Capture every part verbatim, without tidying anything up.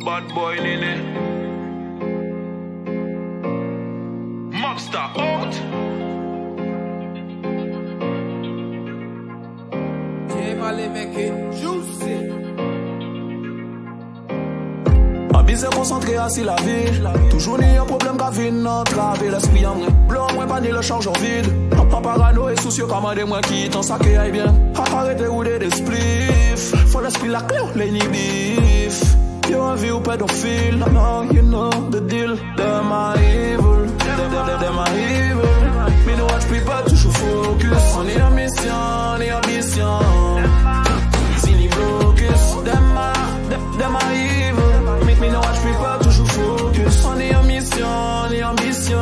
Bad boy nene. Mobster out. J Mali make it juicy. Abusé concentré assis la vie. Toujours ni un problème qu'a vie n'entraver l'esprit en moi. Blanc moi pas ni le charge en vide. En parano et soucieux commandez moi qui t'en ça qui aille bien. Arrêtez rouler des spliffs. Faut l'esprit la clé les ni beef. You envie ou pédophile. No, you know the deal. Them are evil. Them, them, them are evil. Me no watch people toujours focus. On est en mission, on est en mission. Si ni blocus. Them are, them, them are evil. Me, me no watch people toujours focus. On est en mission, on est en mission.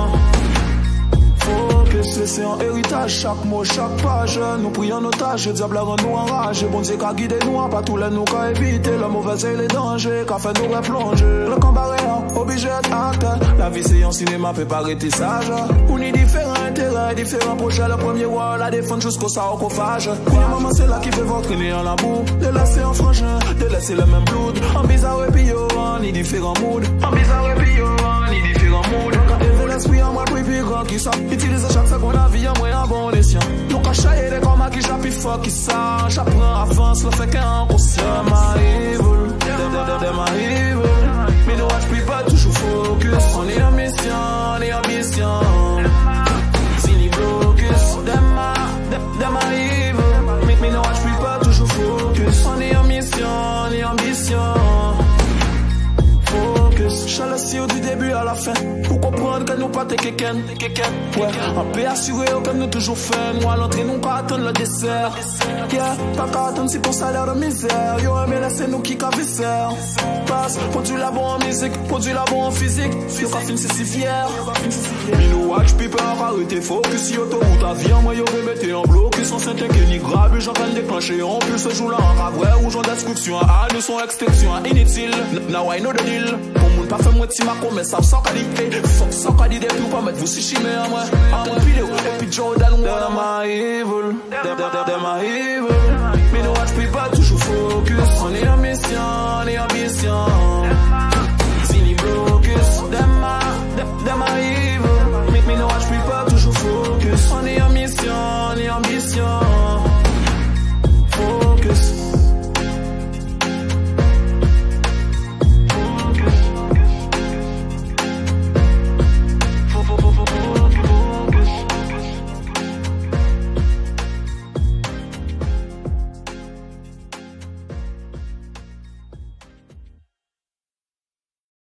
C'est un héritage, chaque mot, chaque page. Nous prions en otage, le diable rend nous enragés. Bon Dieu qu'a guidé nous, pas tous les nous qu'a évité le mauvais et les dangers, qu'a fait nous replonger. Le combat est obligé d'acteur. La vie c'est un cinéma, peut pas arrêter sage. On y différents intérêts, différents projets. Le premier roi, la défense jusqu'au sarcophage. Premier maman c'est là qui fait votre nez en la boue. Délaisser en frangin, délaisser le même blood. En bizarre et puis yo, on y différents moods. En bizarre et puis yo, on y différents moods. Quand élever l'esprit en moi, puis puis grand qui ça. Utiliser chaque seconde la vie en moi en bon escient. Nous cachaillons des combats qui j'appuie fort qui ça. J'apprends avance, le fait qu'un conscient. Them are evil, them are evil. Me no watch people toujours focus. On est en mission, on est en mission. Si ni blocus. Them are, them are evil. Me, me no watch people toujours focus. On est en mission, on est en mission. Chalassier du début à la fin. Pour comprendre que nous pas t'es quelqu'un. Ouais, on peut assurer que nous toujours faim. Nous à l'entrée, nous qu'à attendre le dessert. Yeah, pas qu'à attendre si ton salaire de misère. Yo, mais laissez nous qui qu'à viscère. Passe, produit la bon en musique, produit la bon en physique. Yo, qu'à fin, c'est si fier. Me no watch people arrêter focus. Si autoroute à vie, moi, yo, remettez en blocus. On s'entend que ni grave, j'en train de déclencher. En plus, ce jour-là, en ravre, ou j'en destruction. Ah, nous sont extinction, inutile. Now I know the deal. Pour moun pas fait moi ti ma mais ça sans qualité. Fuck sans qualité pour pas mettre vous si chimé à moi. En vidéo et puis Jordan. Them are evil. Them are evil. Me no watch